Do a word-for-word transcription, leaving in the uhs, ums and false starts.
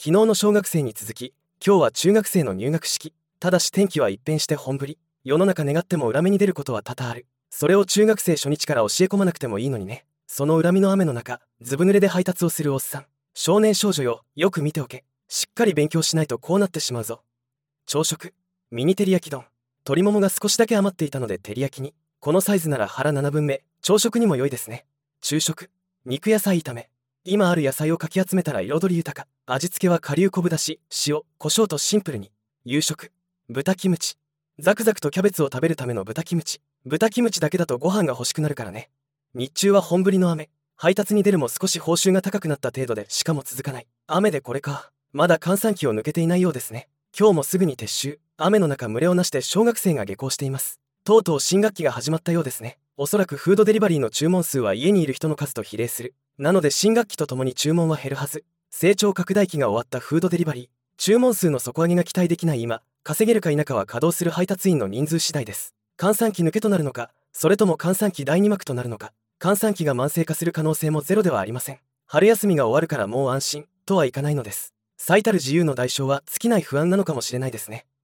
昨日の小学生に続き、今日は中学生の入学式。ただし天気は一変して本降り。世の中願っても裏目に出ることは多々ある。それを中学生初日から教え込まなくてもいいのにね。その恨みの雨の中、ずぶ濡れで配達をするおっさん。少年少女よ、よく見ておけ。しっかり勉強しないとこうなってしまうぞ。朝食、ミニ照り焼き丼。鶏ももが少しだけ余っていたので照り焼きに。このサイズなら腹ななぶんめ、朝食にも良いですね。昼食、肉野菜炒め。今ある野菜をかき集めたら彩り豊か。味付けは顆粒昆布だし、塩、胡椒とシンプルに。夕食、豚キムチ。ザクザクとキャベツを食べるための豚キムチ。豚キムチだけだとご飯が欲しくなるからね。日中は本降りの雨。配達に出るも少し報酬が高くなった程度で、しかも続かない。雨でこれか。まだ閑散期を抜けていないようですね。今日もすぐに撤収。雨の中群れをなして小学生が下校しています。とうとう新学期が始まったようですね。おそらくフードデリバリーの注文数は家にいる人の数と比例する。なので新学期とともに注文は減るはず。成長拡大期が終わったフードデリバリー。注文数の底上げが期待できない今、稼げるか否かは稼働する配達員の人数次第です。閑散期抜けとなるのか、それとも閑散期だいに幕となるのか。閑散期が慢性化する可能性もゼロではありません。春休みが終わるからもう安心とはいかないのです。最たる自由の代償は尽きない不安なのかもしれないですね。